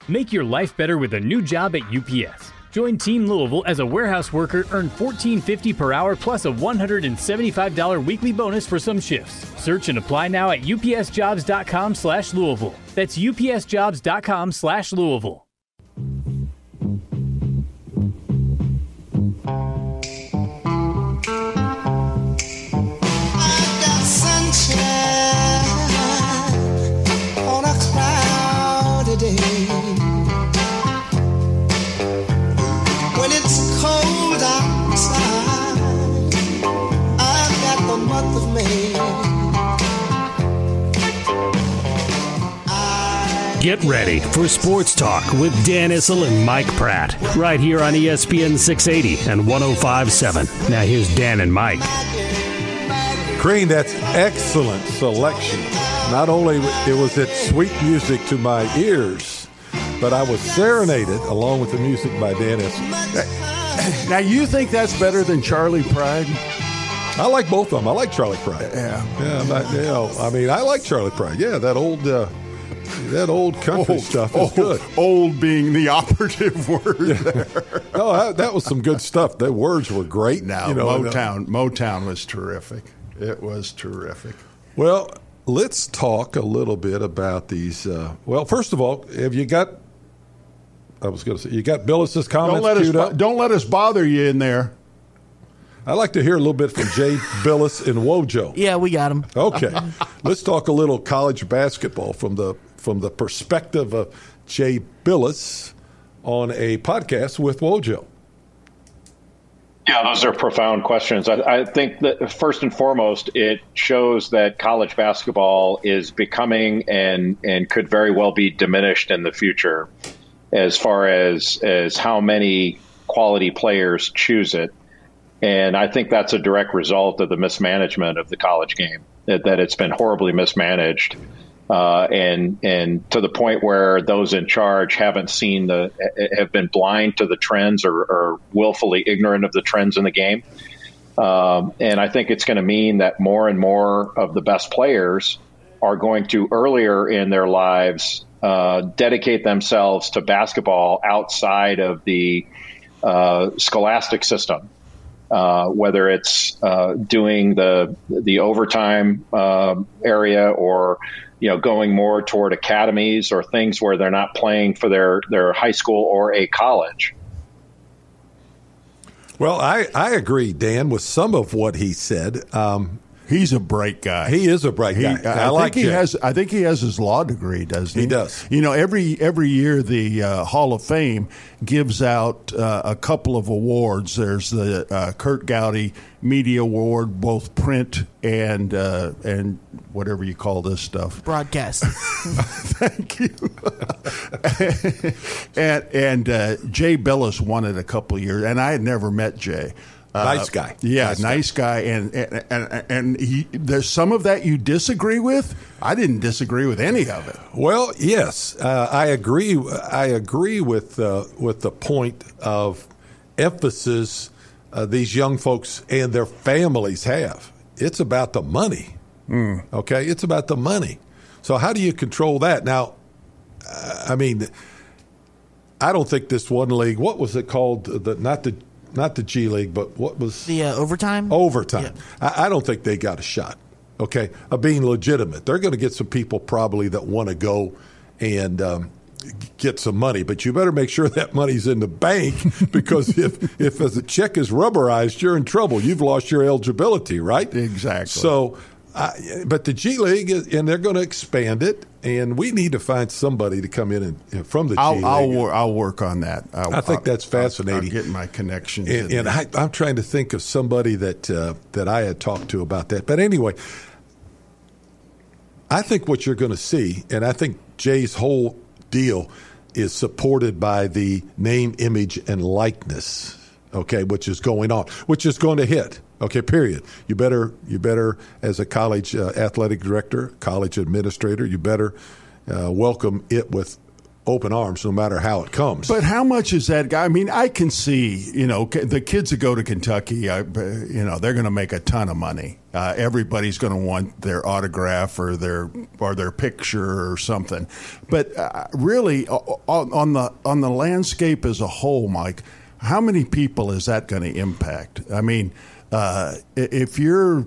Make your life better with a new job at UPS. Join Team Louisville as a warehouse worker, earn $14.50 per hour plus a $175 weekly bonus for some shifts. Search and apply now at upsjobs.com/Louisville. That's upsjobs.com/Louisville. Get ready for Sports Talk with Dan Issel and Mike Pratt, right here on ESPN 680 and 105.7. Now here's Dan and Mike. Green, that's excellent selection. Not only was it sweet music to my ears, but I was serenaded along with the music by Dan Issel. Now, you think that's better than Charlie Pride? I like both of them. I like Charlie Pride. Yeah. I like Charlie Pride. Yeah, that old country stuff is good. Old being the operative word there. No, that was some good stuff. The words were great. Now, Motown was terrific. It was terrific. Well, let's talk a little bit about these. First of all, have you got? I was going to say you got Billis's comments queued up. Don't let us bother you in there. I'd like to hear a little bit from Jay Billis and Wojo. Yeah, we got him. Okay, let's talk a little college basketball from the perspective of Jay Billis on a podcast with Wojo. Yeah, those are profound questions. I think that first and foremost, it shows that college basketball is becoming and could very well be diminished in the future as far as how many quality players choose it. And I think that's a direct result of the mismanagement of the college game, that it's been horribly mismanaged. And to the point where those in charge have been blind to the trends or willfully ignorant of the trends in the game. And I think it's going to mean that more and more of the best players are going to earlier in their lives dedicate themselves to basketball outside of the scholastic system. Whether it's doing the overtime area or going more toward academies or things where they're not playing for their high school or a college. Well, I agree, Dan, with some of what he said. He's a bright guy. He is a bright guy. I think he has his law degree, doesn't he? He does. Every year the Hall of Fame gives out a couple of awards. There's the Kurt Gowdy Media Award, both print and whatever you call this stuff. Broadcast. Thank you. and Jay Billis won it a couple of years, and I had never met Jay. Nice guy. Yeah, nice guy. And there's some of that you disagree with. I didn't disagree with any of it. Well, yes, I agree. I agree with the point of emphasis these young folks and their families have. It's about the money. Okay, it's about the money. So how do you control that? Now, I don't think this one league. What was it called? Not the G League, but what was the overtime? Overtime. Yeah. I don't think they got a shot, okay, of being legitimate. They're going to get some people probably that want to go and get some money, but you better make sure that money's in the bank because if the check is rubberized, you're in trouble. You've lost your eligibility, right? Exactly. So, but the G League, and they're going to expand it, and we need to find somebody to come in and from the G League. I'll work on that. I think that's fascinating. I'll get my connections. And I'm trying to think of somebody that I had talked to about that. But anyway, I think what you're going to see, and I think Jay's whole deal is supported by the name, image, and likeness, okay, which is going on, which is going to hit. Okay, period. You better, as a college athletic director, college administrator, you better welcome it with open arms no matter how it comes. But how much is that guy? I mean, I can see, the kids that go to Kentucky, they're going to make a ton of money. Everybody's going to want their autograph or their picture or something. But really, on the landscape as a whole, Mike, how many people is that going to impact? I mean, if you're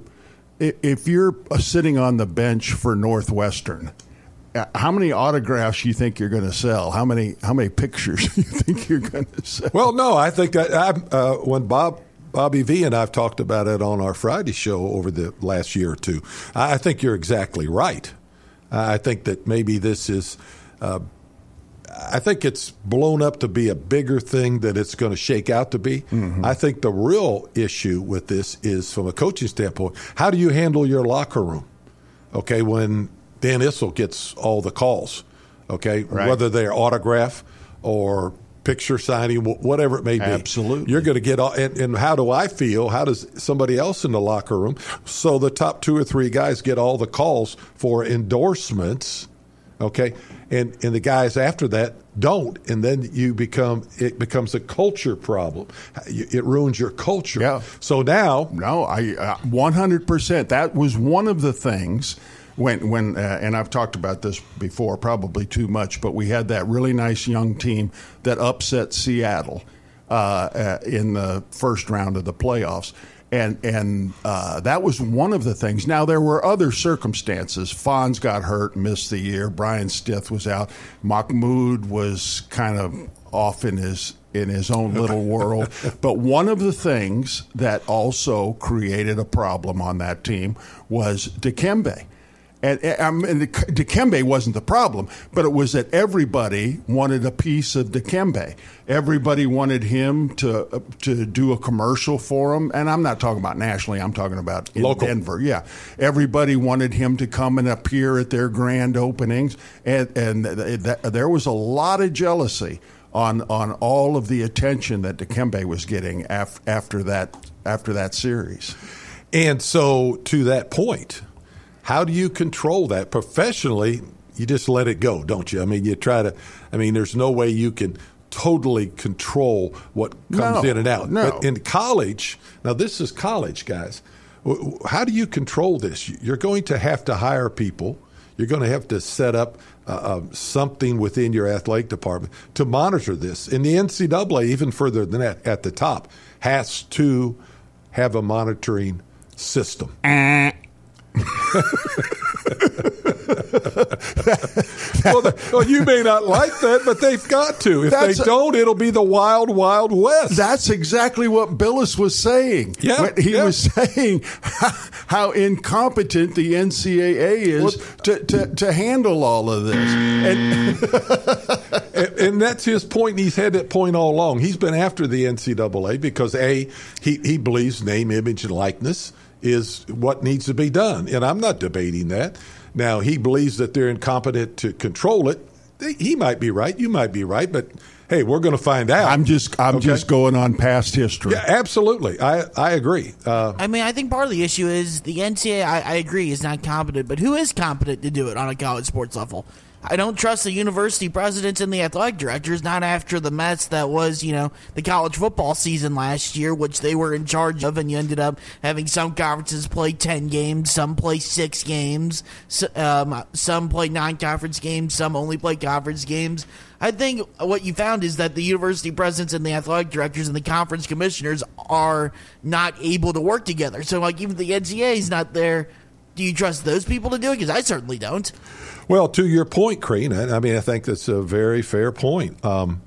sitting on the bench for Northwestern, how many autographs you think you're going to sell? How many pictures you think you're going to sell? Well, no, I think that when Bobby V and I've talked about it on our Friday show over the last year or two, I think you're exactly right. I think that maybe this is I think it's blown up to be a bigger thing than it's going to shake out to be. Mm-hmm. I think the real issue with this is, from a coaching standpoint, how do you handle your locker room? Okay, when Dan Issel gets all the calls, okay, right. Whether they're autograph or picture signing, whatever it may be. Absolutely. You're going to get all, and how do I feel? How does somebody else in the locker room? So the top 2 or 3 guys get all the calls for endorsements, okay, and the guys after that don't, and then it becomes a culture problem. It ruins your culture. Yeah. So now, no, I 100%. That was one of the things. When and I've talked about this before, probably too much, but we had that really nice young team that upset Seattle in the first round of the playoffs, and that was one of the things. Now there were other circumstances. Fonz got hurt, missed the year. Brian Stith was out. Mahmoud was kind of off in his own little world. But one of the things that also created a problem on that team was Dikembe. And Dikembe wasn't the problem, but it was that everybody wanted a piece of Dikembe. Everybody wanted him to do a commercial for him, and I'm not talking about nationally. I'm talking about in local. Denver. Yeah, everybody wanted him to come and appear at their grand openings, and there was a lot of jealousy on all of the attention that Dikembe was getting after that series. And so, to that point, how do you control that? Professionally, you just let it go, don't you? I mean, there's no way you can totally control what comes in and out. No. But in college, now this is college, guys. How do you control this? You're going to have to hire people. You're going to have to set up something within your athletic department to monitor this. And the NCAA, even further than that, at the top, has to have a monitoring system. Well, you may not like that, but they've got to. If they don't, it'll be the wild, wild west. That's exactly what Billis was saying. Yeah, he was saying how incompetent the NCAA is to handle all of this. And that's his point. He's had that point all along. He's been after the NCAA because, he believes name, image, and likeness is what needs to be done. And I'm not debating that. Now, he believes that they're incompetent to control it. He might be right. You might be right. But, hey, we're going to find out. I'm just going on past history. Yeah, absolutely. I agree. I think part of the issue is the NCAA, I agree, is not competent. But who is competent to do it on a college sports level? I don't trust the university presidents and the athletic directors, not after the mess that was, the college football season last year, which they were in charge of, and you ended up having some conferences play 10 games, some play 6 games, some play 9 conference games, some only play conference games. I think what you found is that the university presidents and the athletic directors and the conference commissioners are not able to work together. So, even the NCAA is not there. Do you trust those people to do it? Because I certainly don't. Well, to your point, Crean, I think that's a very fair point.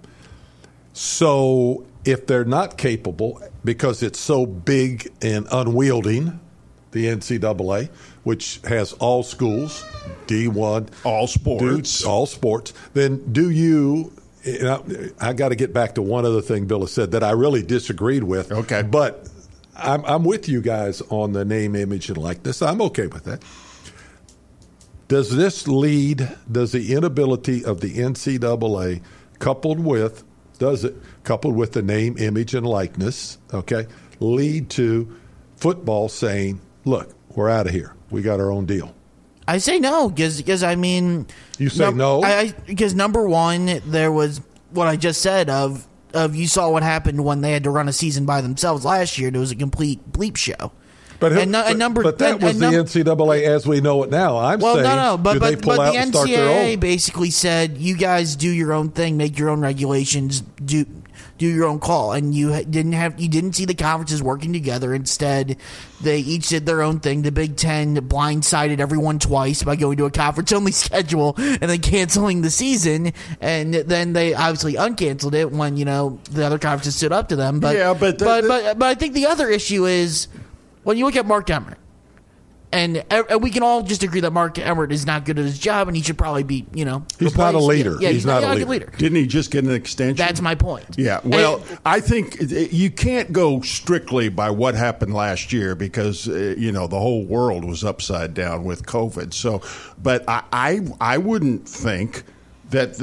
So if they're not capable, because it's so big and unwielding, the NCAA, which has all schools, D1, all sports, then do you I got to get back to one other thing Bill has said that I really disagreed with. Okay. But I'm with you guys on the name, image, and likeness. I'm okay with that. Does the inability of the NCAA coupled with the name, image, and likeness, okay, lead to football saying, look, we're out of here. We got our own deal? I say no because I mean, you say no because number one, there was what I just said of you saw what happened when they had to run a season by themselves last year. It was a complete bleep show. But that was the NCAA as we know it now. But the NCAA basically said, you guys do your own thing, make your own regulations, do your own call, and you didn't see the conferences working together. Instead, they each did their own thing. The Big Ten blindsided everyone twice by going to a conference-only schedule and then canceling the season, and then they obviously uncanceled it when the other conferences stood up to them. But I think the other issue is, when you look at Mark Emmert, and we can all just agree that Mark Emmert is not good at his job, and he should probably be, he's not a leader. Yeah, he's not a leader. Didn't he just get an extension? That's my point. Yeah. Well, I think you can't go strictly by what happened last year because the whole world was upside down with COVID. So, but I wouldn't think that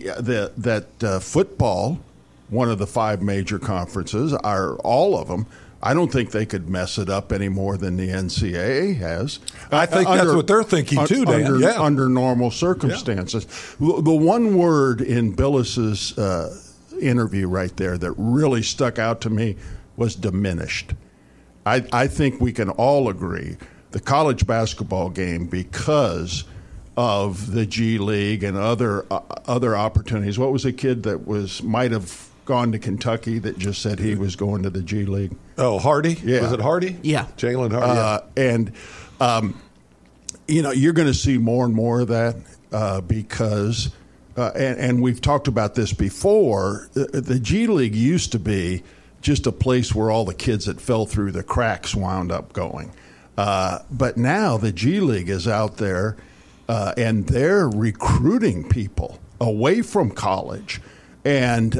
that football, one of the 5 major conferences, are all of them. I don't think they could mess it up any more than the NCAA has. I think that's what they're thinking too, Dan. Under normal circumstances. Yeah. The one word in Billis's interview right there that really stuck out to me was diminished. I think we can all agree the college basketball game, because of the G League and other opportunities. What was a kid that might have gone to Kentucky that just said he was going to the G League? Oh, Hardy? Yeah. Was it Hardy? Yeah. Jalen Hardy. You're going to see more and more of that because, and we've talked about this before, the G League used to be just a place where all the kids that fell through the cracks wound up going. But now the G League is out there and they're recruiting people away from college. And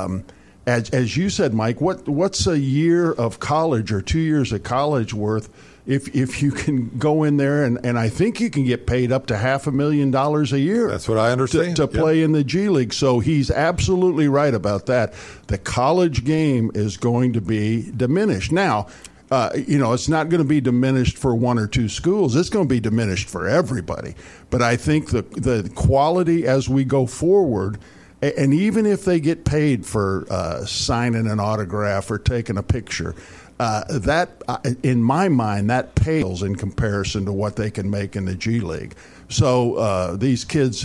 as you said, Mike, what's a year of college or 2 years of college worth if you can go in there and I think you can get paid up to $500,000 a year. That's what I understand. To play in the G League. So he's absolutely right about that. The college game is going to be diminished. Now, it's not going to be diminished for 1 or 2 schools. It's going to be diminished for everybody. But I think the quality as we go forward. And even if they get paid for signing an autograph or taking a picture, that, in my mind, that pales in comparison to what they can make in the G League. So these kids,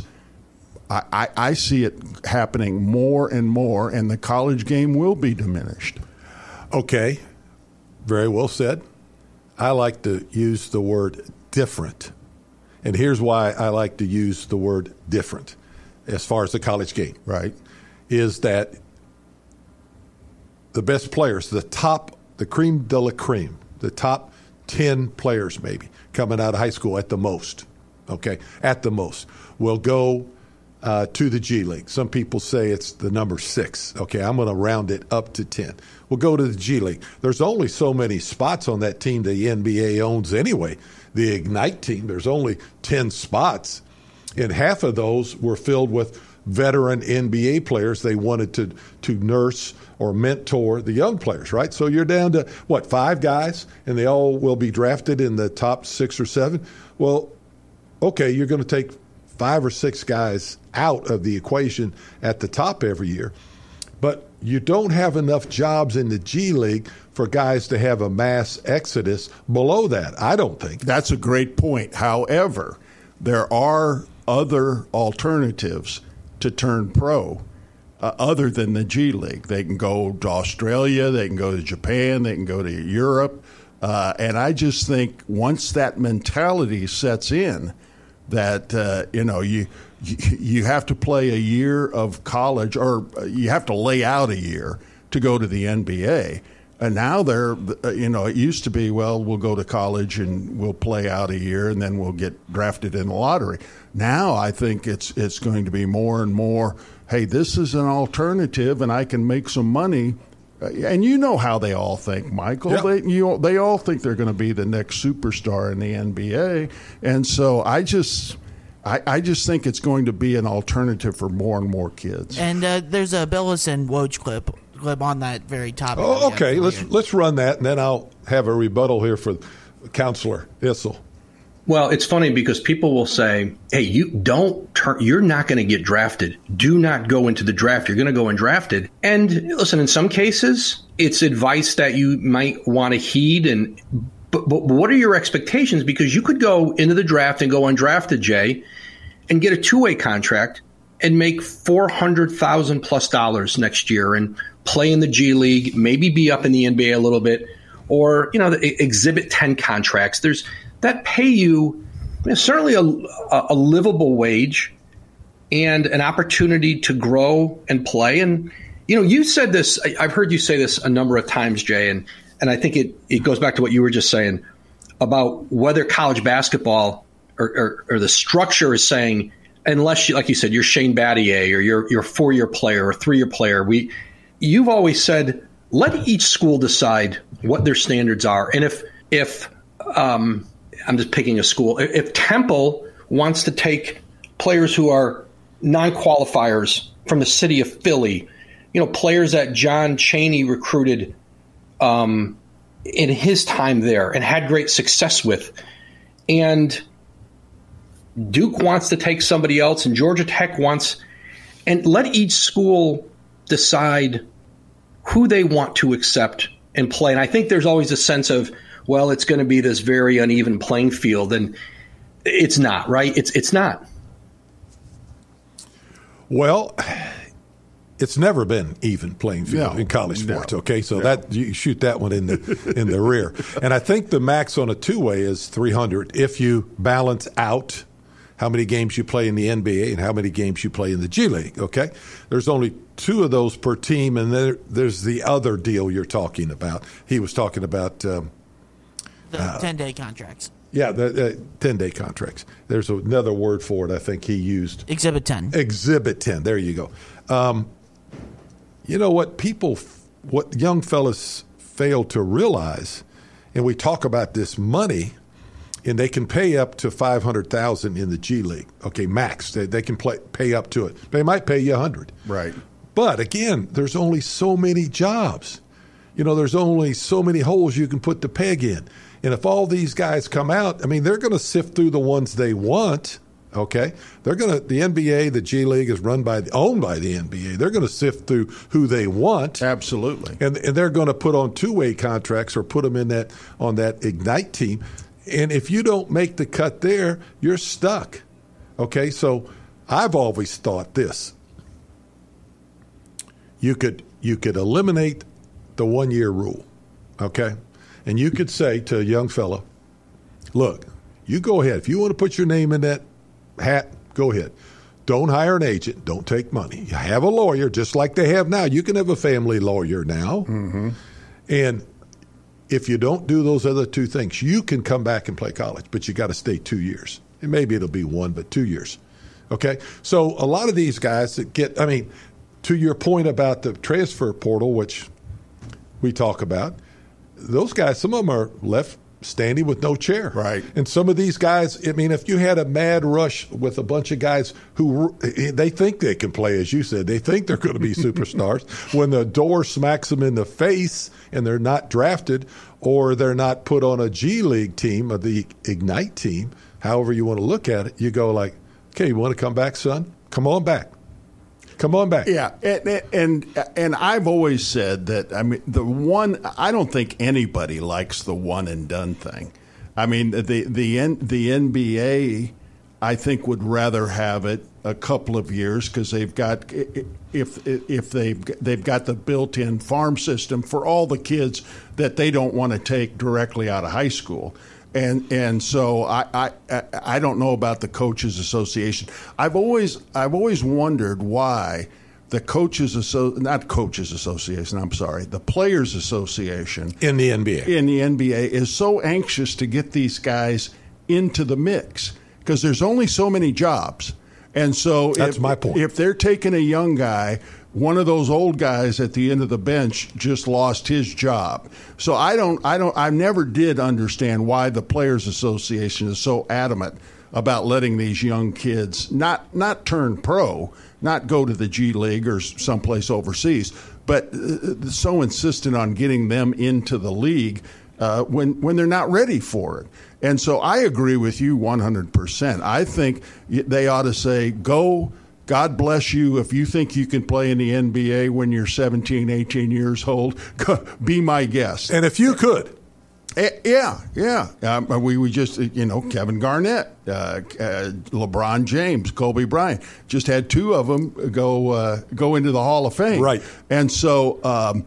I see it happening more and more, and the college game will be diminished. Okay, very well said. I like to use the word different. And here's why I like to use the word different. As far as the college game, right, is that the best players, the cream de la cream, the top 10 players maybe coming out of high school at the most, will go to the G League. Some people say it's the number 6. Okay, I'm going to round it up to 10. We'll go to the G League. There's only so many spots on that team the NBA owns anyway. The Ignite team, there's only 10 spots. And half of those were filled with veteran NBA players. They wanted to nurse or mentor the young players, right? So you're down to, 5 guys, and they all will be drafted in the top 6 or 7? Well, okay, you're going to take 5 or 6 guys out of the equation at the top every year. But you don't have enough jobs in the G League for guys to have a mass exodus below that, I don't think. That's a great point. However, there are other alternatives to turn pro other than the G League. They can go to Australia, they can go to Japan, they can go to Europe. And I just think once that mentality sets in that, you have to play a year of college or you have to lay out a year to go to the NBA. And now it used to be, we'll go to college and we'll play out a year and then we'll get drafted in the lottery. Now I think it's going to be more and more, hey, this is an alternative and I can make some money. And you know how they all think, Michael. Yeah. They all think they're going to be the next superstar in the NBA. And so I just think it's going to be an alternative for more and more kids. And there's a Billis and Woj clip on that very topic. Oh, okay. Let's run that, and then I'll have a rebuttal here for Counselor Issel. Well, it's funny because people will say, hey, you're not going to get drafted. Do not go into the draft. You're going to go undrafted. And listen, in some cases, it's advice that you might want to heed. But what are your expectations? Because you could go into the draft and go undrafted, Jay, and get a two-way contract and make $400,000 plus next year and play in the G League, maybe be up in the NBA a little bit, or, the Exhibit 10 contracts. There's that pay you certainly a livable wage and an opportunity to grow and play. And, you said this, I've heard you say this a number of times, Jay, and I think it goes back to what you were just saying about whether college basketball or the structure is saying, unless, like you said, you're Shane Battier or you're a 4-year player or a 3-year player, you've always said, let each school decide what their standards are. And if I'm just picking a school. If Temple wants to take players who are non-qualifiers from the city of Philly, players that John Chaney recruited in his time there and had great success with, and Duke wants to take somebody else and Georgia Tech wants, and let each school decide who they want to accept and play. And I think there's always a sense of, well, it's going to be this very uneven playing field, and it's not, right? It's not. Well, it's never been even playing field in college sports. Okay, so that you shoot that one in the rear. And I think the max on a two-way is 300 if you balance out how many games you play in the NBA and how many games you play in the G League. Okay, there's only 2 of those per team, and there's the other deal you're talking about. He was talking about. The 10-day contracts. Yeah, the 10-day contracts. There's another word for it I think he used. Exhibit 10. Exhibit 10. There you go. You know what what young fellas fail to realize, and we talk about this money, and they can pay up to $500,000 in the G League. Okay, max. They can pay up to it. They might pay you $100,000. Right. But again, there's only so many jobs. There's only so many holes you can put the peg in. And if all these guys come out, they're going to sift through the ones they want. Okay, the NBA, the G League is owned by the NBA. They're going to sift through who they want. Absolutely, and they're going to put on two-way contracts or put them on that Ignite team. And if you don't make the cut there, you're stuck. Okay, so I've always thought this: you could eliminate the 1-year rule. Okay. And you could say to a young fella, look, you go ahead. If you want to put your name in that hat, go ahead. Don't hire an agent. Don't take money. You have a lawyer just like they have now. You can have a family lawyer now. Mm-hmm. And if you don't do those other 2 things, you can come back and play college, but you got to stay 2 years. And maybe it'll be 1, but 2 years. Okay? So a lot of these guys that to your point about the transfer portal, which we talk about, those guys, some of them are left standing with no chair. Right. And some of these guys, if you had a mad rush with a bunch of guys who they think they can play, as you said, they think they're going to be superstars, when the door smacks them in the face and they're not drafted or they're not put on a G League team or the Ignite team, however you want to look at it, you go like, okay, you want to come back, son? Come on back. Come on back. Yeah, and I've always said that. I don't think anybody likes the one and done thing. The NBA, I think, would rather have it a couple of years because they've got if they've got the built-in farm system for all the kids that they don't want to take directly out of high school. And so I don't know about the Coaches Association. I've always wondered why the the Players Association in the NBA is so anxious to get these guys into the mix because there's only so many jobs. And so that's my point. If they're taking a young guy, one of those old guys at the end of the bench just lost his job. So I never did understand why the Players Association is so adamant about letting these young kids not turn pro, not go to the G League or someplace overseas, but so insistent on getting them into the league when they're not ready for it. And so I agree with you 100%. I think they ought to say, go, God bless you. If you think you can play in the NBA when you're 17, 18 years old, be my guest. And if you could. Yeah. We just, Kevin Garnett, LeBron James, Kobe Bryant, just had two of them go into the Hall of Fame. Right. And so,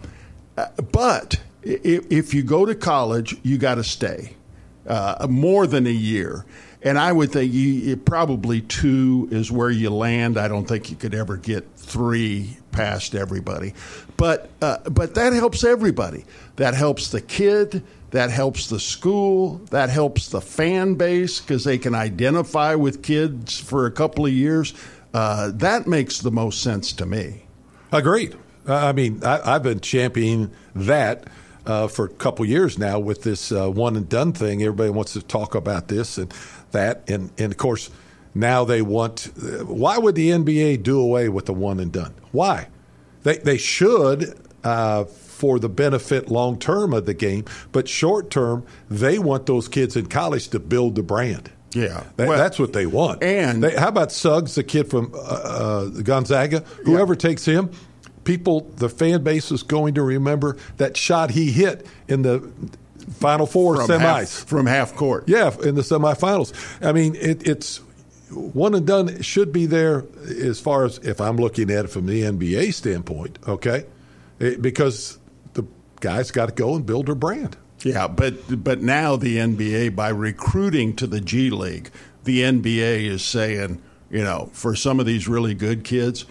but if you go to college, you got to stay more than a year. And I would think probably 2 is where you land. I don't think you could ever get 3 past everybody. But that helps everybody. That helps the kid. That helps the school. That helps the fan base because they can identify with kids for a couple of years. That makes the most sense to me. Agreed. I mean, I've been championing that for a couple of years now with this one and done thing. Everybody wants to talk about this and that. And of course, now they want – why would the NBA do away with the one and done? Why? They should for the benefit long term of the game, but short term, they want those kids in college to build the brand. Yeah, that's what they want. And how about Suggs, the kid from Gonzaga? Whoever takes him, the fan base is going to remember that shot he hit in the Final Four semis from half court. Yeah, in the semifinals. I mean, it's one and done should be there as far as if I'm looking at it from the NBA standpoint. Okay, because the guys got to go and build their brand. Yeah, but now the NBA, by recruiting to the G League, the NBA is saying, for some of these really good kids,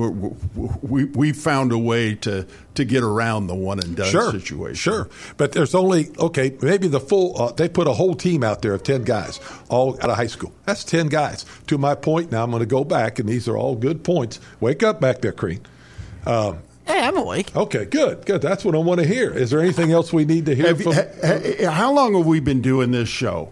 we found a way to get around the one and done situation. Sure, but there's only maybe the full. They put a whole team out there of 10 guys, all out of high school. That's 10 guys. To my point, now I'm going to go back, and these are all good points. Wake up back there, Crean. Hey, I'm awake. Okay, good. That's what I want to hear. Is there anything else we need to hear how long have we been doing this show?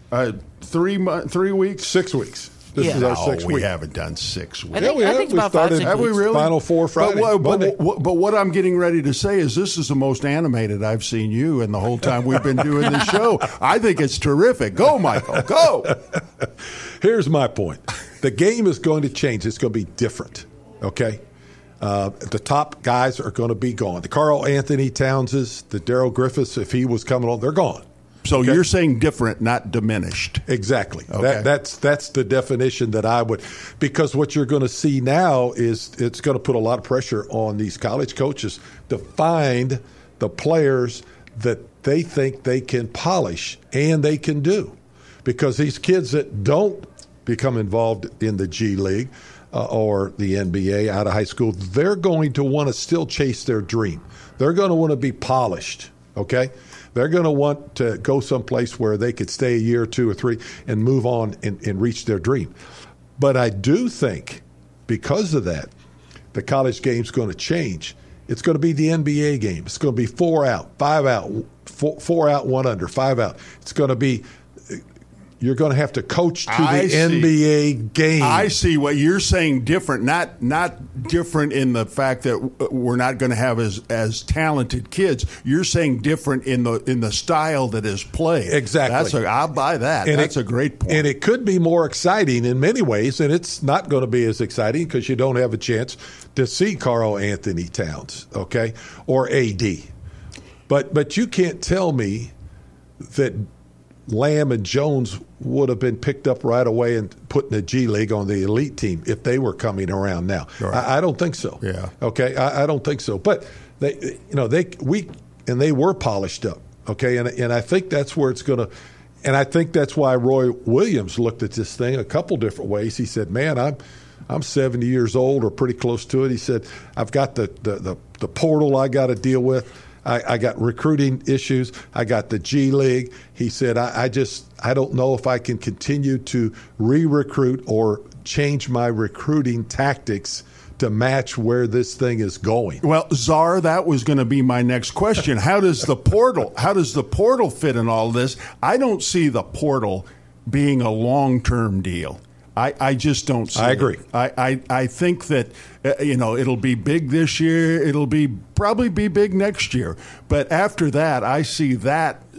3 weeks? 6 weeks. This is our 6th week. We haven't done 6 weeks. We have. We started have we really? Final Four Friday. But what I'm getting ready to say is this is the most animated I've seen you in the whole time we've been doing the show. I think it's terrific. Go, Michael. Go. Here's my point. The game is going to change. It's going to be different. Okay? The top guys are going to be gone. The Karl Anthony Townses, the Darrell Griffiths, if he was coming on, they're gone. So you're saying different, not diminished. Exactly. Okay. That's the definition that I would – because what you're going to see now is it's going to put a lot of pressure on these college coaches to find the players that they think they can polish and they can do. Because these kids that don't become involved in the G League or the NBA out of high school, they're going to want to still chase their dream. They're going to want to be polished, okay? They're going to want to go someplace where they could stay a year or 2 or 3 and move on and reach their dream. But I do think because of that, the college game's going to change. It's going to be the NBA game. It's going to be 4 out, 5 out, 4 out, 1 under, 5 out. It's going to be you're going to have to coach to the NBA game. I see what you're saying. Different, not different in the fact that we're not going to have as talented kids. You're saying different in the style that is played. Exactly. I'll buy that. That's a great point. And it could be more exciting in many ways, and it's not going to be as exciting because you don't have a chance to see Karl Anthony Towns, okay, or AD. But you can't tell me that Lamb and Jones would have been picked up right away and put in the G League on the elite team if they were coming around now. Right. I don't think so. Yeah. Okay. I don't think so. But they were polished up. Okay. And I think that's where it's going to. And I think that's why Roy Williams looked at this thing a couple different ways. He said, "Man, I'm 70 years old or pretty close to it." He said, "I've got the portal I got to deal with. I got recruiting issues. I got the G League." He said, I don't know if I can continue to re-recruit or change my recruiting tactics to match where this thing is going. Well, Czar, that was going to be my next question. How does the portal fit in all this? I don't see the portal being a long-term deal. I just don't see I agree. I think that it'll be big this year. It'll probably be big next year. But after that, I see that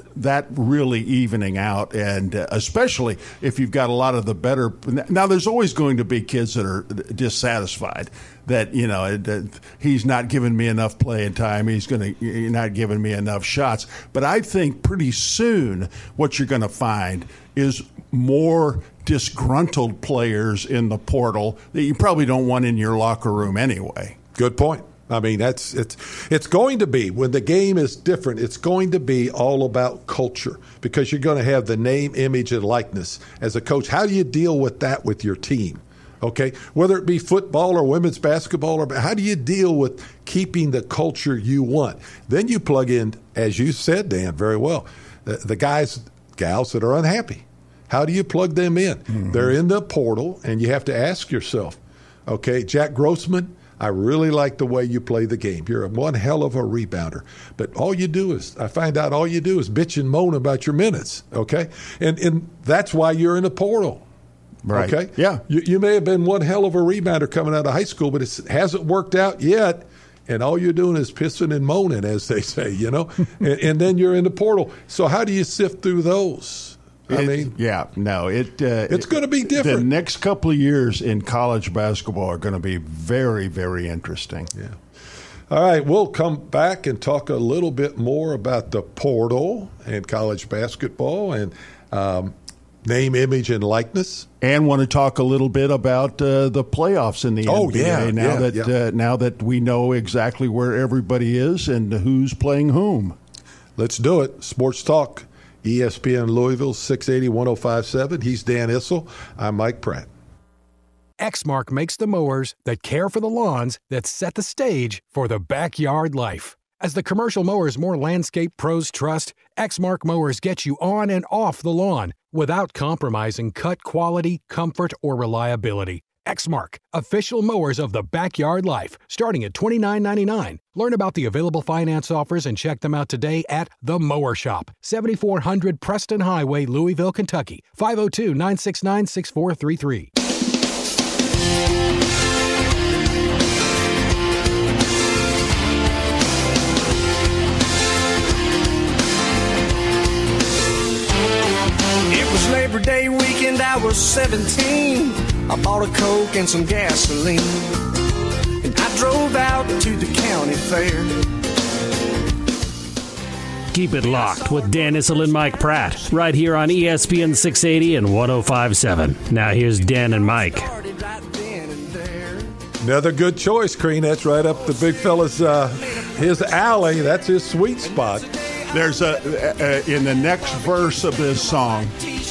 that really evening out, and especially if you've got a lot of the better. Now, there's always going to be kids that are dissatisfied that, he's not giving me enough playing time. He's not giving me enough shots. But I think pretty soon what you're going to find is more disgruntled players in the portal that you probably don't want in your locker room anyway. Good point. I mean, it's going to be, when the game is different, it's going to be all about culture, because you're going to have the name, image, and likeness. As a coach, how do you deal with that with your team? Okay, whether it be football or women's basketball, or how do you deal with keeping the culture you want? Then you plug in, as you said, Dan, very well, the guys, gals that are unhappy. How do you plug them in? Mm-hmm. They're in the portal, and you have to ask yourself, okay, Jack Grossman, I really like the way you play the game. You're one hell of a rebounder. But I find out all you do is bitch and moan about your minutes, okay? And that's why you're in the portal, right? Okay? Yeah. You may have been one hell of a rebounder coming out of high school, but it hasn't worked out yet, and all you're doing is pissing and moaning, as they say, and then you're in the portal. So how do you sift through those? It's going to be different. The next couple of years in college basketball are going to be very, very interesting. Yeah. All right, we'll come back and talk a little bit more about the portal and college basketball and name, image, and likeness. And want to talk a little bit about the playoffs in the NBA now that we know exactly where everybody is and who's playing whom. Let's do it. Sports Talk. ESPN Louisville, 680-1057. He's Dan Issel. I'm Mike Pratt. Exmark makes the mowers that care for the lawns that set the stage for the backyard life. As the commercial mowers more landscape pros trust, Exmark mowers get you on and off the lawn without compromising cut quality, comfort, or reliability. Exmark, official mowers of the backyard life, starting at $29.99. Learn about the available finance offers and check them out today at The Mower Shop, 7400 Preston Highway, Louisville, Kentucky, 502-969-6433. It was Labor Day weekend, I was 17. I bought a Coke and some gasoline, and I drove out to the county fair. Keep it locked with Dan Issel and Mike Pratt, right here on ESPN 680 and 105.7. Now here's Dan and Mike. Another good choice, Crean. That's right up the big fella's his alley. That's his sweet spot. There's in the next verse of this song,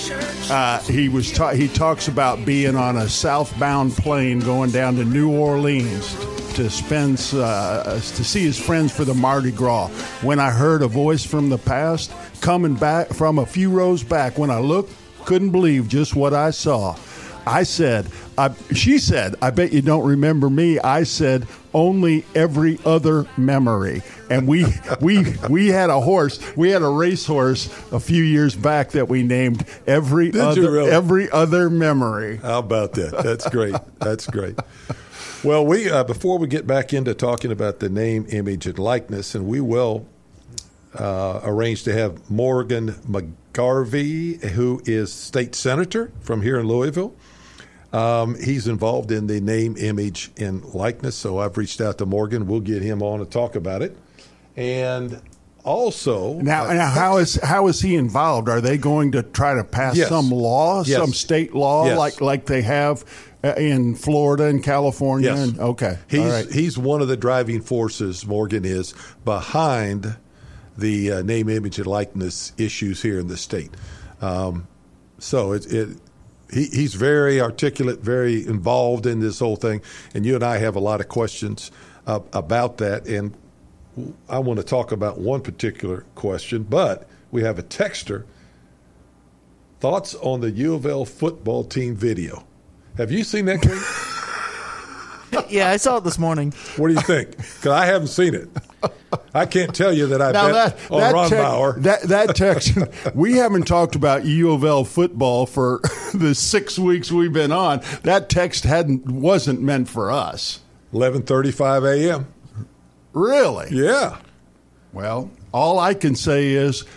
he talks about being on a southbound plane going down to New Orleans to see his friends for the Mardi Gras. When I heard a voice from the past coming back from a few rows back, when I looked, couldn't believe just what I saw. She said, I bet you don't remember me. I said, only every other memory. And we had a horse. We had a racehorse a few years back that we named every other memory. How about that? That's great. That's great. Well, before we get back into talking about the name, image, and likeness, and we will arrange to have Morgan McGarvey, who is state senator from here in Louisville. He's involved in the name, image, and likeness, so I've reached out to Morgan. We'll get him on to talk about it. And also, now how is he involved? Are they going to try to pass some law, some state law, like they have in Florida and California? Yes. Okay. He's one of the driving forces, Morgan is, behind the name, image, and likeness issues here in the state. So he's very articulate, very involved in this whole thing, and you and I have a lot of questions about that, and I want to talk about one particular question, but we have a texter. Thoughts on the U of L football team video? Have you seen that, Kate? Yeah, I saw it this morning. What do you think? Because I haven't seen it. I can't tell you that I bet on Ron Bauer. That text, we haven't talked about U of L football for the 6 weeks we've been on. That text wasn't meant for us. 11:35 a.m. Really? Yeah. Well, all I can say is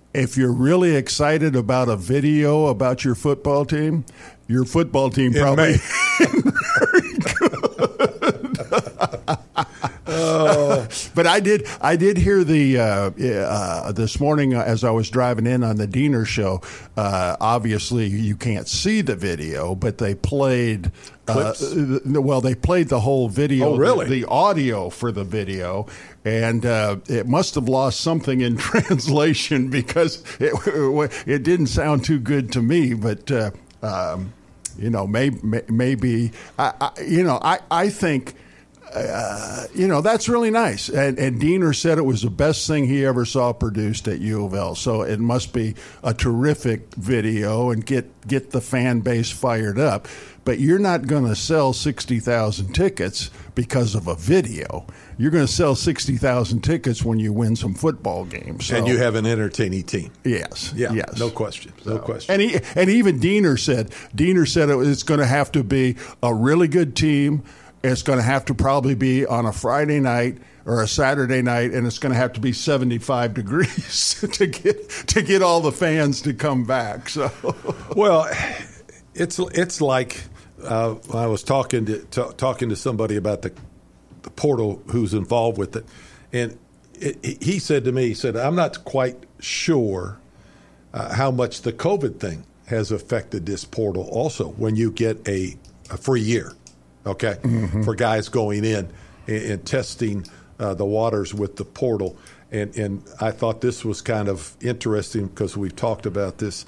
if you're really excited about a video about your football team probably very good. But I did hear this morning as I was driving in on the Diener show. Obviously, you can't see the video, but they played. They played the whole video. Oh, really? The audio for the video, and it must have lost something in translation because it didn't sound too good to me. But maybe I think. That's really nice. And Diener said it was the best thing he ever saw produced at U of L. So it must be a terrific video and get the fan base fired up. But you're not going to sell 60,000 tickets because of a video. You're going to sell 60,000 tickets when you win some football games. So. And you have an entertaining team. Yes. Yeah. Yes. No question. No question. And even Diener said it's going to have to be a really good team. It's going to have to probably be on a Friday night or a Saturday night, and it's going to have to be 75 degrees to get all the fans to come back. So, well, it's like I was talking to somebody about the portal who's involved with it, and he said to me, he said, I'm not quite sure how much the COVID thing has affected this portal. Also, when you get a free year. Okay, for guys going in and testing the waters with the portal. And I thought this was kind of interesting because we've talked about this.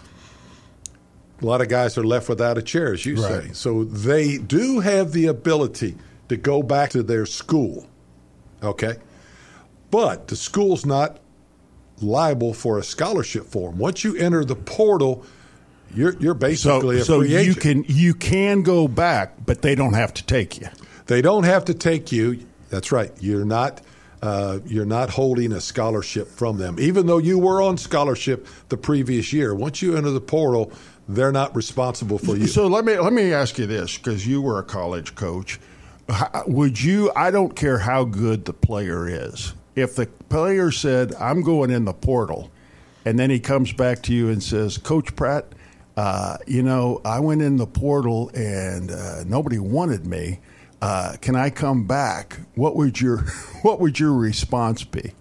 A lot of guys are left without a chair, as you say. So they do have the ability to go back to their school, okay? But the school's not liable for a scholarship for them. Once you enter the portal, you're basically a free agent. You can go back, but they don't have to take you. They don't have to take you. That's right. You're not holding a scholarship from them, even though you were on scholarship the previous year. Once you enter the portal, they're not responsible for you. So let me ask you this, because you were a college coach. Would you? I don't care how good the player is. If the player said, "I'm going in the portal," and then he comes back to you and says, "Coach Pratt, I went in the portal and nobody wanted me. Can I come back?" What would your response be?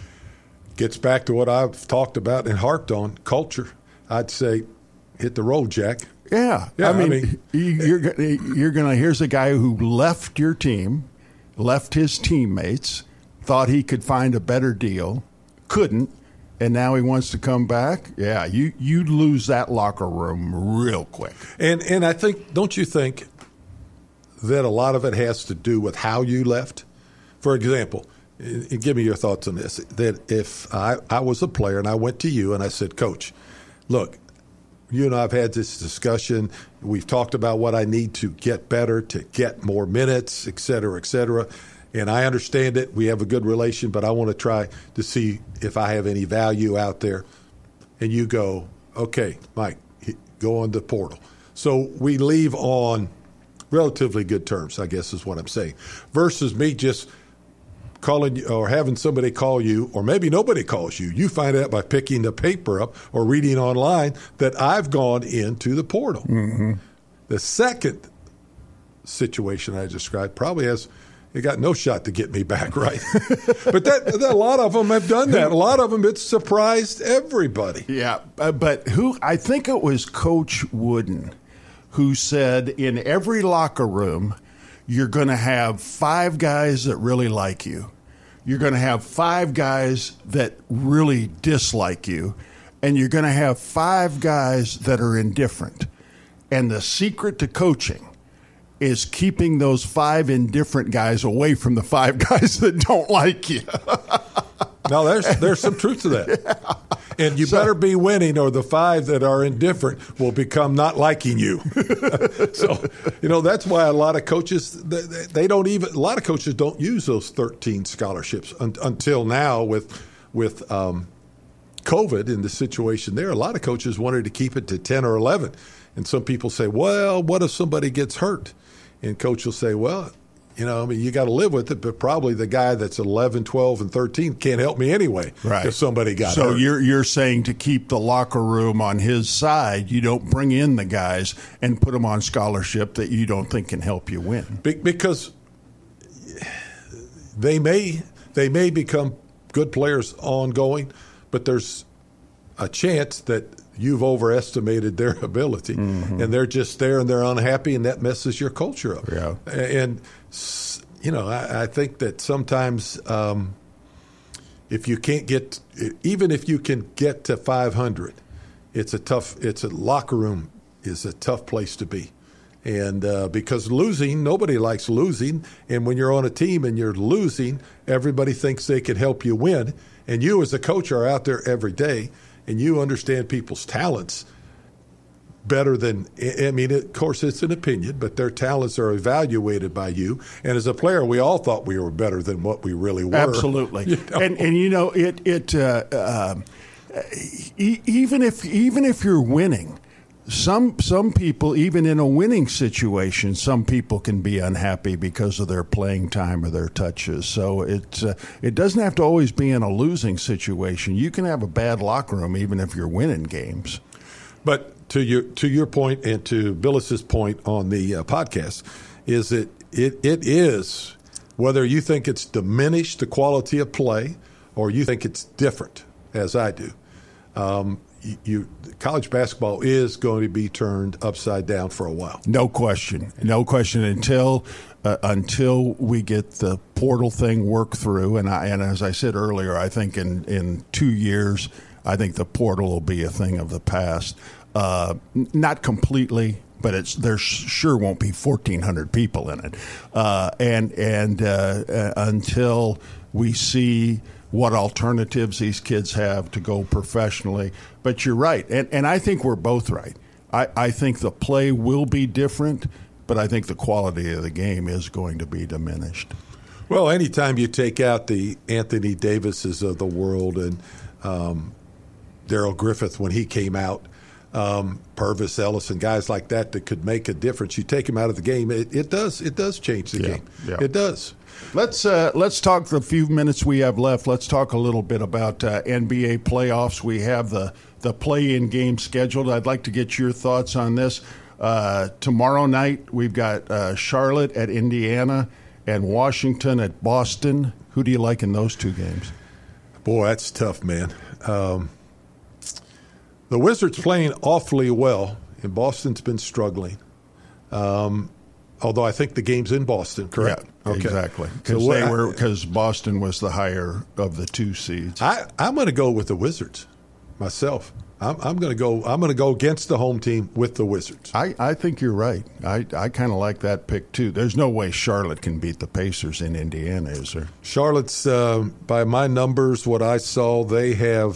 Gets back to what I've talked about and harped on, culture. I'd say, hit the road, Jack. Yeah. I mean you're gonna. Here's a guy who left your team, left his teammates, thought he could find a better deal, couldn't. And now he wants to come back. Yeah, you lose that locker room real quick. And I think, don't you think that a lot of it has to do with how you left? For example, and give me your thoughts on this, that if I was a player and I went to you and I said, Coach, look, you and I have had this discussion. We've talked about what I need to get better, to get more minutes, et cetera, et cetera. And I understand it. We have a good relation, but I want to try to see if I have any value out there. And you go, okay, Mike, go on the portal. So we leave on relatively good terms, I guess is what I'm saying, versus me just calling you or having somebody call you, or maybe nobody calls you. You find out by picking the paper up or reading online that I've gone into the portal. Mm-hmm. The second situation I described probably has – you got no shot to get me back, right? But a lot of them have done that. A lot of them, it's surprised everybody. Yeah, but I think it was Coach Wooden who said in every locker room, you're going to have 5 guys that really like you. You're going to have 5 guys that really dislike you. And you're going to have 5 guys that are indifferent. And the secret to coaching is keeping those 5 indifferent guys away from the 5 guys that don't like you. Now, there's some truth to that. Yeah. And you better be winning, or the 5 that are indifferent will become not liking you. So, that's why a lot of coaches, a lot of coaches don't use those 13 scholarships until now with COVID and the situation there. A lot of coaches wanted to keep it to 10 or 11. And some people say, well, what if somebody gets hurt? And coach will say, well, You got to live with it, but probably the guy that's 11, 12, and 13 can't help me anyway. Right. If somebody got hurt. So you're saying to keep the locker room on his side, you don't bring in the guys and put them on scholarship that you don't think can help you win. Because they may become good players ongoing, but there's a chance that you've overestimated their ability, and they're just there and they're unhappy, and that messes your culture up. Yeah. And I think that sometimes if you can't get, even if you can get to 500, it's a locker room is a tough place to be. And because losing, nobody likes losing. And when you're on a team and you're losing, everybody thinks they can help you win. And you as a coach are out there every day, and you understand people's talents better than – of course, it's an opinion, but their talents are evaluated by you. And as a player, we all thought we were better than what we really were. Absolutely. Even if you're winning – Some people, even in a winning situation, some people can be unhappy because of their playing time or their touches. So it doesn't have to always be in a losing situation. You can have a bad locker room even if you're winning games. But to your point and to Billis's point on the podcast, is that it is, whether you think it's diminished the quality of play or you think it's different, as I do. College basketball is going to be turned upside down for a while. No question until we get the portal thing worked through. And as I said earlier, I think in 2 years, I think the portal will be a thing of the past. Not completely, but there sure won't be 1,400 people in it. Until we see what alternatives these kids have to go professionally. But you're right, and I think we're both right. I think the play will be different, but I think the quality of the game is going to be diminished. Well, anytime you take out the Anthony Davises of the world and Daryl Griffith when he came out, Purvis Ellis and guys like that could make a difference, you take him out of the game, it does change the game. Yeah. It does. Let's talk the few minutes we have left. Let's talk a little bit about NBA playoffs. We have the play-in game scheduled. I'd like to get your thoughts on this. Tomorrow night we've got Charlotte at Indiana and Washington at Boston. Who do you like in those two games? Boy, that's tough, man. The Wizards playing awfully well, and Boston's been struggling. Although I think the game's in Boston, correct? Yeah, okay. Exactly. Because Boston was the higher of the two seeds. I'm going to go with the Wizards myself. I'm going to go against the home team with the Wizards. I think you're right. I kind of like that pick too. There's no way Charlotte can beat the Pacers in Indiana, is there? Charlotte's, by my numbers, what I saw, they have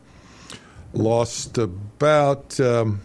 lost about.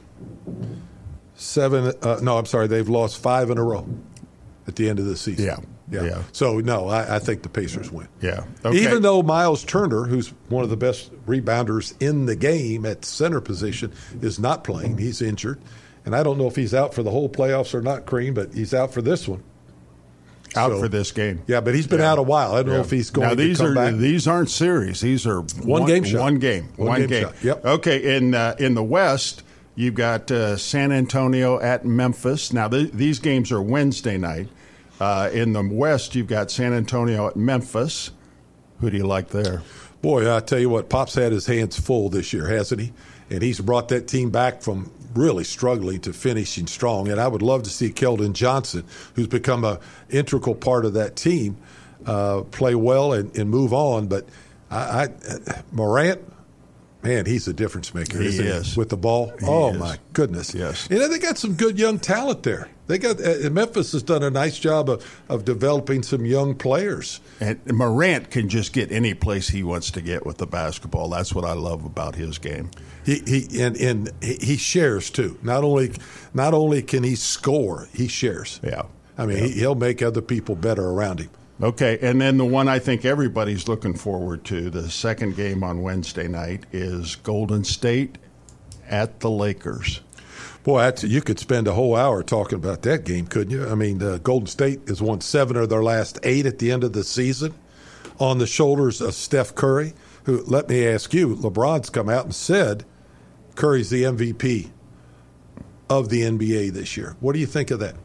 They've lost 5 in a row at the end of the season. Yeah. So, no, I think the Pacers win. Yeah. Okay. Even though Miles Turner, who's one of the best rebounders in the game at center position, is not playing. He's injured. And I don't know if he's out for the whole playoffs or not, Cream, but he's out for this one. Out for this game. Yeah, but he's been out a while. I don't know if he's going to come back. These aren't series. These are one game shot. One game. Yep. Okay, in the West, you've got San Antonio at Memphis. Now, these games are Wednesday night. In the West, you've got San Antonio at Memphis. Who do you like there? Boy, I tell you what, Pop's had his hands full this year, hasn't he? And he's brought that team back from really struggling to finishing strong. And I would love to see Keldon Johnson, who's become an integral part of that team, play well and move on. But Morant, man, he's a difference maker. He is. With the ball. My goodness. Yes. And they got some good young talent there. They got Memphis has done a nice job of developing some young players. And Morant can just get any place he wants to get with the basketball. That's what I love about his game. He shares too. Not only can he score, he shares. Yeah. I mean, he'll make other people better around him. Okay, and then the one I think everybody's looking forward to, the second game on Wednesday night, is Golden State at the Lakers. Boy, you could spend a whole hour talking about that game, couldn't you? I mean, Golden State has won 7 of their last 8 at the end of the season on the shoulders of Steph Curry, who, let me ask you, LeBron's come out and said Curry's the MVP of the NBA this year. What do you think of that?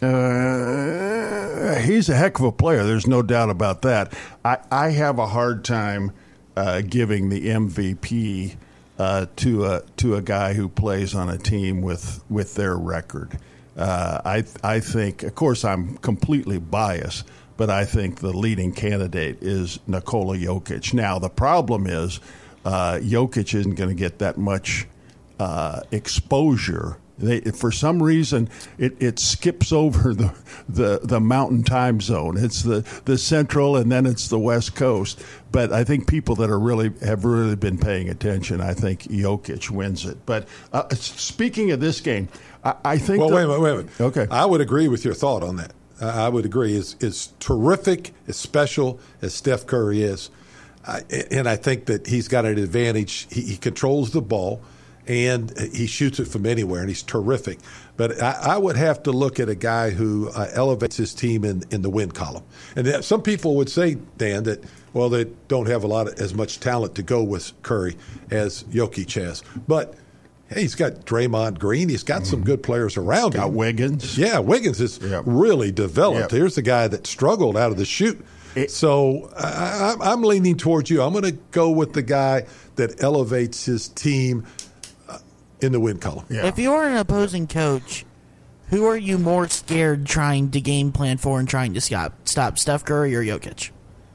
He's a heck of a player. There's no doubt about that. I have a hard time giving the MVP to a guy who plays on a team with their record. I think, of course, I'm completely biased, but I think the leading candidate is Nikola Jokic. Now, the problem is Jokic isn't going to get that much exposure. For some reason, it skips over the mountain time zone. It's the central, and then it's the west coast. But I think people that have really been paying attention, I think Jokic wins it. But speaking of this game, I think. Well, wait a minute. Okay, I would agree with your thought on that. I would agree. As terrific, as special as Steph Curry is, and I think that he's got an advantage. He controls the ball. And he shoots it from anywhere, and he's terrific. But I would have to look at a guy who elevates his team in the win column. And some people would say, Dan, that, well, they don't have as much talent to go with Curry as Jokic has. But, hey, he's got Draymond Green. He's got some good players around him. Got Wiggins. Yeah, Wiggins is really developed. Yep. Here's the guy that struggled out of the chute. So I'm leaning towards you. I'm going to go with the guy that elevates his team in the win column. Yeah. If you're an opposing coach, who are you more scared trying to game plan for and trying to stop Steph Curry or Jokic?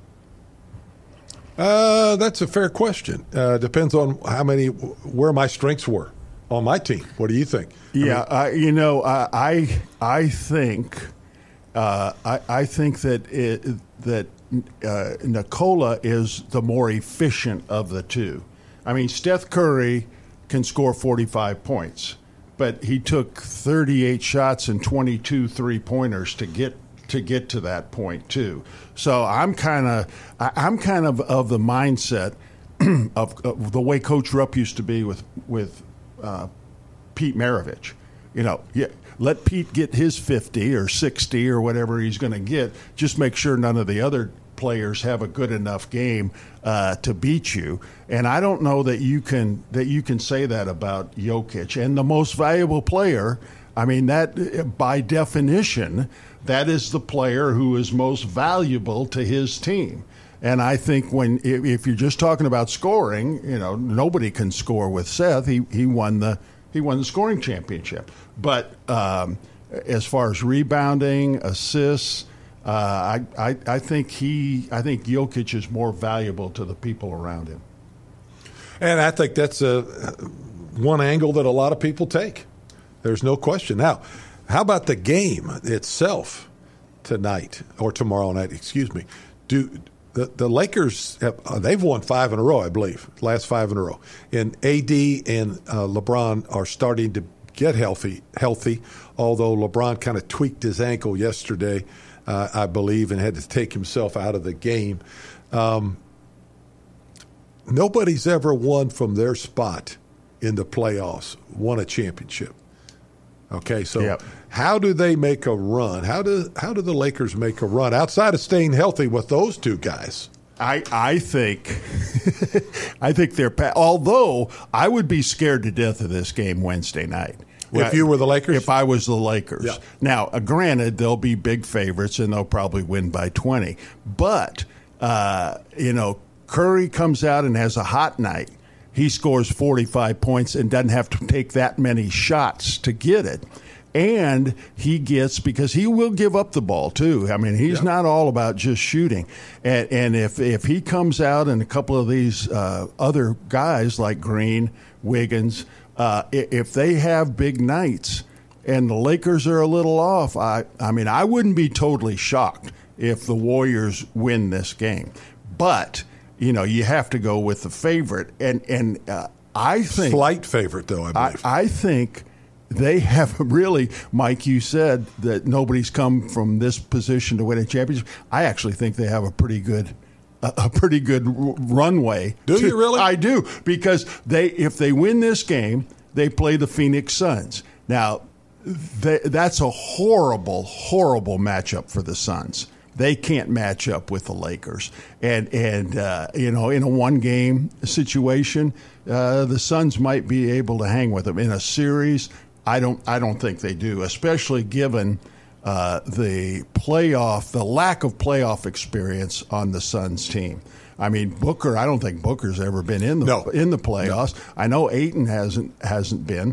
That's a fair question. Depends on where my strengths were on my team. What do you think? Yeah, I think that Nikola is the more efficient of the two. I mean, Steph Curry can score 45 points, but he took 38 shots and 22 three-pointers to get to that point too. So I'm kind of the mindset of the way Coach Rupp used to be with Pete Maravich. Let Pete get his 50 or 60 or whatever he's going to get. Just make sure none of the other players have a good enough game to beat you. And I don't know that you can say that about Jokic. And the most valuable player, I mean, that by definition, that is the player who is most valuable to his team. And I think if you're just talking about scoring, nobody can score with Seth. He won the scoring championship. But as far as rebounding, assists, I think Jokic is more valuable to the people around him. And I think that's one angle that a lot of people take. There's no question. Now, how about the game itself tonight or tomorrow night? Excuse me. The Lakers they've won 5 in a row, I believe, last 5 in a row. And AD and LeBron are starting to get healthy. Although LeBron kind of tweaked his ankle yesterday, I believe, and had to take himself out of the game. Nobody's ever won from their spot in the playoffs, won a championship. Okay, so How do they make a run? How do the Lakers make a run outside of staying healthy with those two guys? I think they're. Although I would be scared to death of this game Wednesday night. If you were the Lakers? If I was the Lakers. Yeah. Now, granted, they'll be big favorites and they'll probably win by 20. But, Curry comes out and has a hot night. He scores 45 points and doesn't have to take that many shots to get it. And because he will give up the ball too. I mean, he's not all about just shooting. And if he comes out and a couple of these other guys like Green, Wiggins, if they have big nights and the Lakers are a little off, I mean, I wouldn't be totally shocked if the Warriors win this game. But, you have to go with the favorite. And I think – slight favorite, though, I believe. I think they have really – Mike, you said that nobody's come from this position to win a championship. I actually think they have a pretty good runway. Do you really? I do, because if they win this game, they play the Phoenix Suns. Now, that's a horrible, horrible matchup for the Suns. They can't match up with the Lakers, and in a one-game situation, the Suns might be able to hang with them. In a series, I don't think they do, especially given the lack of playoff experience on the Suns team. I mean, Booker. I don't think Booker's ever been in the playoffs. No. I know Ayton hasn't been.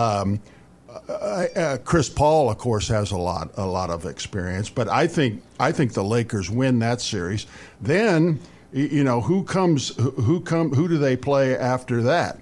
Chris Paul, of course, has a lot of experience, but I think the Lakers win that series. Then, who do they play after that?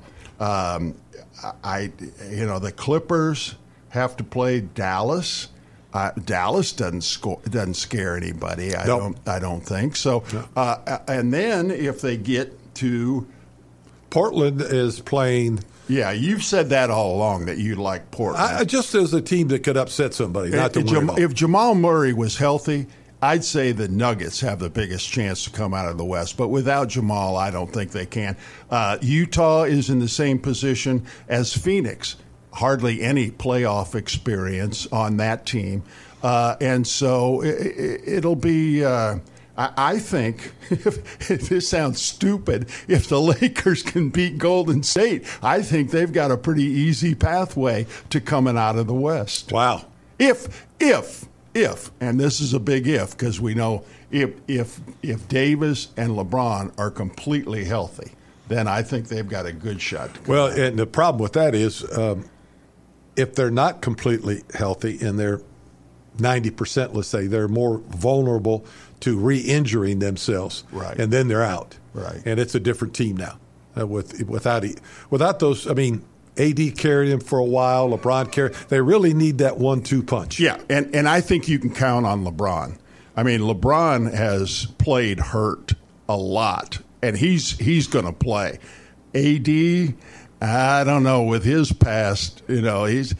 The Clippers have to play Dallas. Dallas doesn't scare anybody. I don't think so. No. And then if they get to Portland is playing. Yeah, you've said that all along that you like Portland. Just as a team that could upset somebody, not to win. If Jamal Murray was healthy, I'd say the Nuggets have the biggest chance to come out of the West. But without Jamal, I don't think they can. Utah is in the same position as Phoenix. Hardly any playoff experience on that team. And so it'll be I think, if this sounds stupid, if the Lakers can beat Golden State, I think they've got a pretty easy pathway to coming out of the West. Wow. If, and this is a big if, because we know if Davis and LeBron are completely healthy, then I think they've got a good shot to come out. And the problem with that is if they're not completely healthy and they're 90%, let's say, they're more vulnerable to re-injuring themselves, right? And then they're out, right? And it's a different team now. Without those, I mean, AD carried him for a while. LeBron carried. They really need that 1-2 punch. Yeah, and I think you can count on LeBron. I mean, LeBron has played hurt a lot, and he's going to play. AD, I don't know, with his past, he's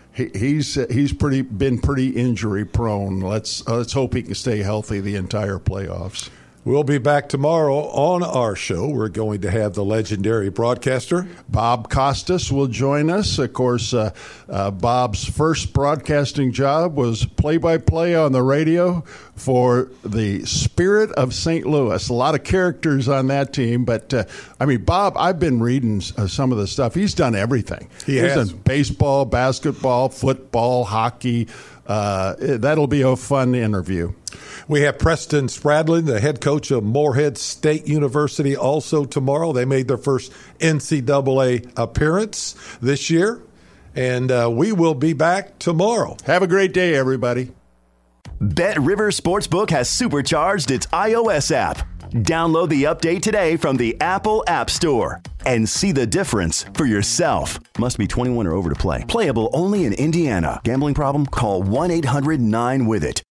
been pretty injury prone. Let's hope he can stay healthy the entire playoffs. We'll be back tomorrow on our show. We're going to have the legendary broadcaster Bob Costas will join us. Of course, Bob's first broadcasting job was play-by-play on the radio for the Spirit of St. Louis. A lot of characters on that team, but Bob, I've been reading some of the stuff. He's done everything. He's done baseball, basketball, football, hockey. That'll be a fun interview. We have Preston Spradlin, the head coach of Morehead State University, also tomorrow. They made their first NCAA appearance this year, and we will be back tomorrow. Have a great day, everybody. BetRivers Sportsbook has supercharged its iOS app. Download the update today from the Apple App Store and see the difference for yourself. Must be 21 or over to play. Playable only in Indiana. Gambling problem? Call 1-800-9-WITH-IT.